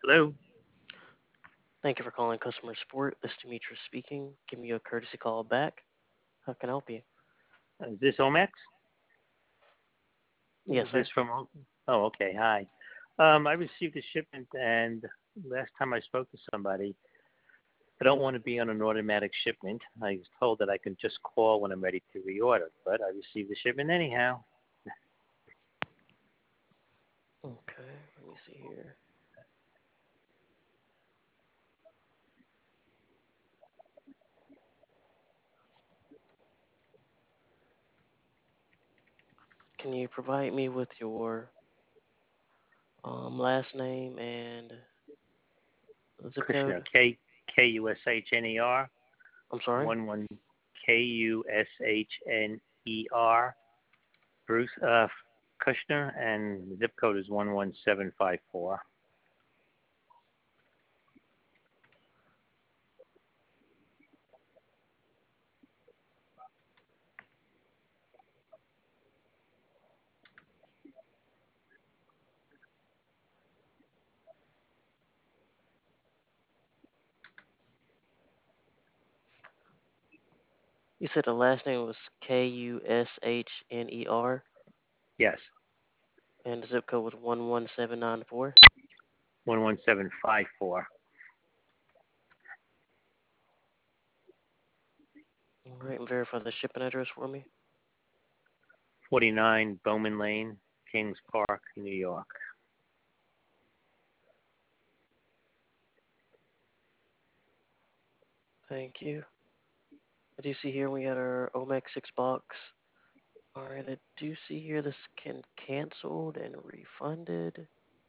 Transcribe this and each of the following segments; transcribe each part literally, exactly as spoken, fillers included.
Hello. Thank you for calling customer support. This is Demetrius speaking. Give me a courtesy call back. How can I help you? Is this Omex? Yes, Is this sir. from? O- Oh, okay. Hi. Um, I received a shipment, and last time I spoke to somebody, I don't want to be on an automatic shipment. I was told that I can just call when I'm ready to reorder, but I received the shipment anyhow. Okay, let me see here. Can you provide me with your um, last name and zip Kushner, code? K K U S H N E R, I'm sorry. one one K U S H N E R, Bruce uh, Kushner, and zip code is one one seven five four. You said the last name was K U S H N E R Yes, and the zip code was one one seven nine four. one one seven five four. All right, and verify the shipping address for me. forty-nine Bowman Lane, Kings Park, New York. Thank you. I do see here we got our Omex six box. All right, I do see here this can canceled and refunded.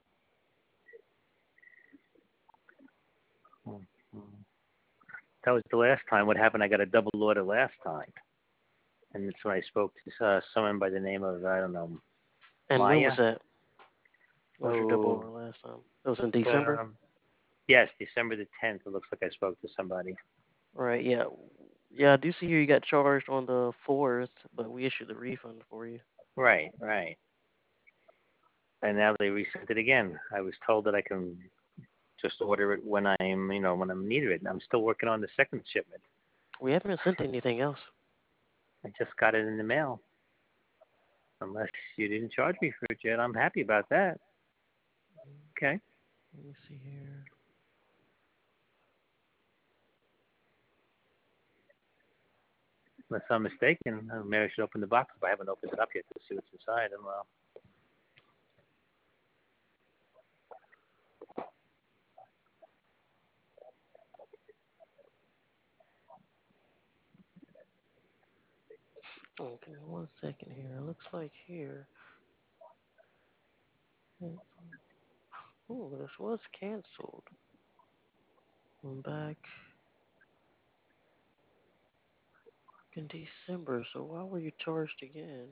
That was the last time. What happened? I got a double order last time, and that's when I spoke to uh, someone by the name of I don't know And when Maya. was that? When was your double Oh, over last time? It was in December? um, yes, December the tenth. It looks like I spoke to somebody. Right, yeah. Yeah, I do see here you got charged on the fourth, but we issued the refund for you. Right, right. And now they resent it again. I was told that I can just order it when I'm, you know, when I'm needed it. And I'm still working on the second shipment. We haven't sent anything else. I just got it in the mail. Unless you didn't charge me for it yet, I'm happy about that. Okay. Let me see here. Unless I'm mistaken, uh, maybe I should open the box if I haven't opened it up yet to see what's inside. And well, Oh, give me one second here. It looks like here. Oh, this was canceled. I'm back in December, so why were you charged again?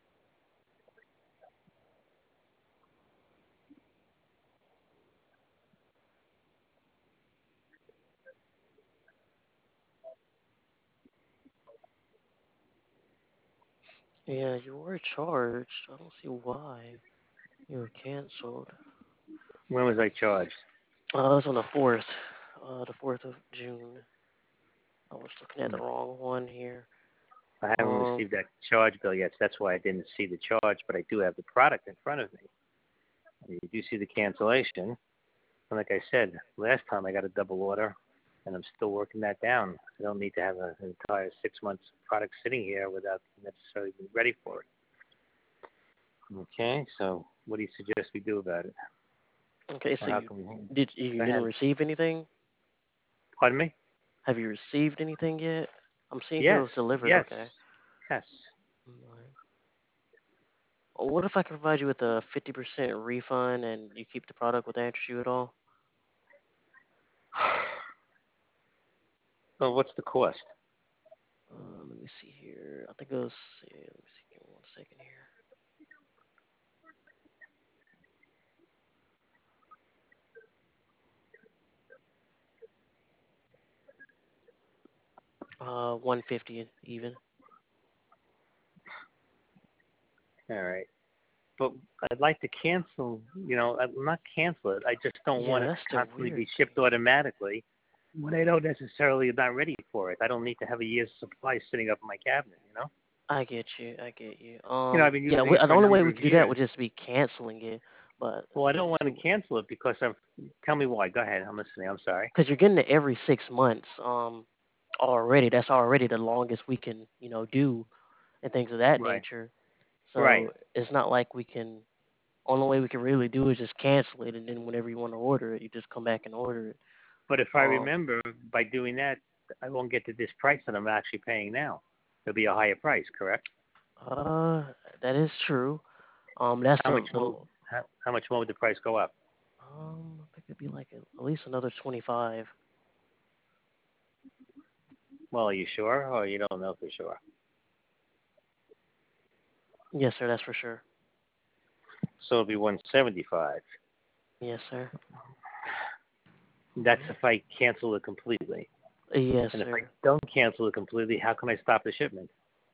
Yeah, you were charged. I don't see why you were canceled. when was I charged? Uh, that was on the fourth, uh, the fourth of June. I was looking at the Hmm. wrong one here. I haven't Um, received that charge bill yet, so that's why I didn't see the charge, but I do have the product in front of me. You do see the cancellation. And like I said, last time I got a double order, and I'm still working that down. I don't need to have a, an entire six months product sitting here without necessarily being ready for it. Okay, so what do you suggest we do about it? okay, Or so how you can we? did you Go didn't ahead. receive anything? Pardon me? Have you received anything yet? I'm seeing here it Yes, was delivered. yes, Okay. yes. Alright. Well, what if I can provide you with a fifty percent refund and you keep the product with interest you at all? Well, what's the cost? Uh, let me see here. I think it was. Yeah, let me see. Give me one second here. Uh, one fifty even. All right. but I'd like to cancel. You know, I'm not cancel it. I just don't Yeah, want it that's to the constantly weird be thing. shipped automatically when I don't necessarily am not ready for it. I don't need to have a year's supply sitting up in my cabinet. You know. I get you. I get you. You know, Um, I've been yeah, using we, it the for a only way number we of could do that years. would just be canceling it. But Well, I don't want to see, cancel it because I've. Tell me why. Go ahead. I'm listening. I'm sorry. because you're getting it every six months. Um, already that's already the longest we can, you know, do and things of that Right. nature. Right. So it's not like we can. Only way we can really do is just cancel it, and then whenever you want to order it, you just come back and order it. But if I Um, remember, by doing that, I won't get to this price that I'm actually paying now. It'll be a higher price, correct? uh, that is true. Um, that's How the much the more? How, how much more would the price go up? um, I think it'd be like at at least another twenty-five. Well, are you sure, or you don't know for sure? Yes, sir. That's for sure. So it'll be one seventy-five. Yes, sir. That's if I cancel it completely. Yes, And if I sir. don't cancel it completely, how can I stop the shipment?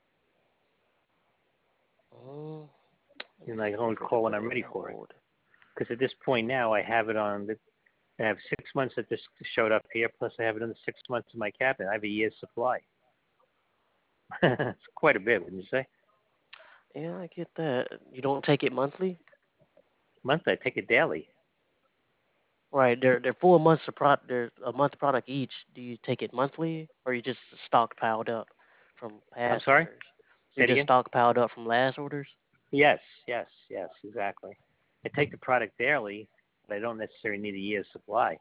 Um, let me And I see can if only we can call when put I'm it in ready for it. hold. Because at this point now, I have it on. The, I have six months that this showed up here, plus I have it in the six months in my cabinet. I have a year's supply. It's quite a bit, wouldn't you say? Yeah, I get that. You don't take it monthly, Monthly, I take it daily. right? They're they're full months of pro. They're a month product each. Do you take it monthly, or you just stockpiled up from I'm past sorry? orders? Say You're it just again? stockpiled up from last orders. Yes, yes, yes, exactly. I take the product daily, but I don't necessarily need a year's supply.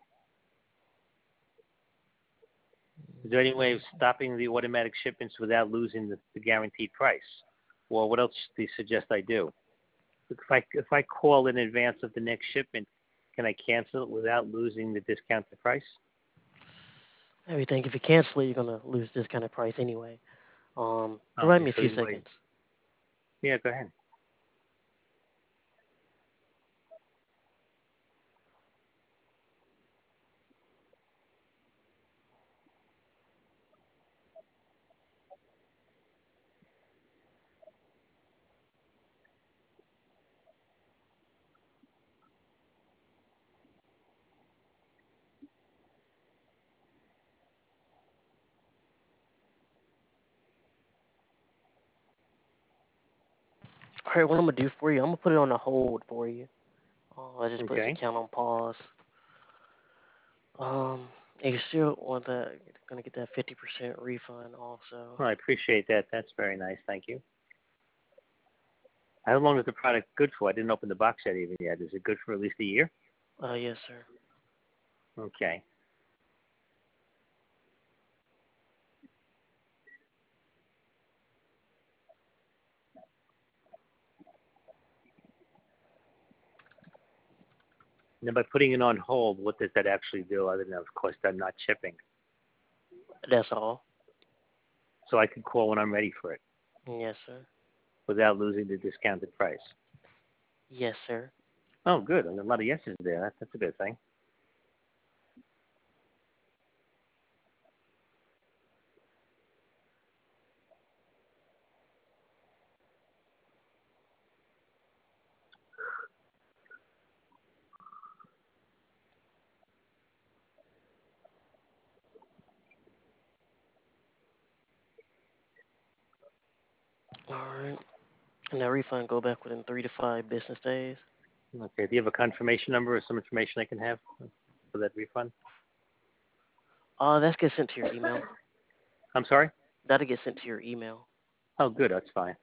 Is there any way of stopping the automatic shipments without losing the, the guaranteed price? Well, what else do you suggest I do? If I if I call in advance of the next shipment, can I cancel it without losing the discounted price? Everything. If you cancel it, you're gonna lose this kind of price anyway. Um, provide Okay, me a so few either way, seconds. yeah, go ahead. All right, what I'm gonna do for you, I'm gonna put it on a hold for you. Uh, I just put this Okay. account on pause. Um, and you still want that? Gonna get that fifty percent refund also. Well, I appreciate that. That's very nice. Thank you. How long is the product good for? I didn't open the box yet even yet. Is it good for at least a year? Uh, yes, sir. Okay. And then by putting it on hold, what does that actually do other than, of course, I'm not shipping? That's all. So I can call when I'm ready for it Yes, sir. without losing the discounted price. Yes, sir. Oh, good. And a lot of yeses there. That, that's a good thing. All right. And that refund go back within three to five business days. Okay. Do you have a confirmation number or some information I can have for that refund? Uh, that's get sent to your email. I'm sorry? That'll get sent to your email. Oh, good. That's fine.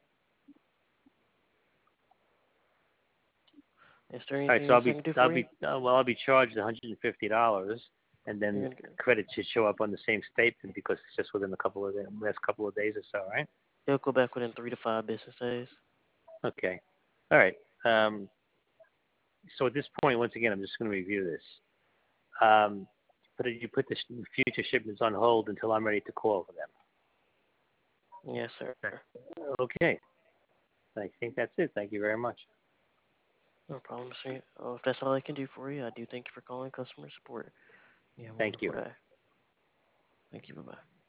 Is there All right. anything So I'll else I be, can do I'll for you? be, uh, well, I'll be charged one hundred fifty dollars, and You're then gonna get, credit should show up on the same statement because it's just within a couple of the last couple of days or so, right? it'll go back within three to five business days. Okay. All right. Um, so at this point, once again, I'm just going to review this. Um, but you put the sh- future shipments on hold until I'm ready to call for them. Yes, sir. Okay. I think that's it. Thank you very much. No problem, sir. Oh, if that's all I can do for you, I do thank you for calling customer support. You have a Thank wonderful you. day. Thank you. Bye bye.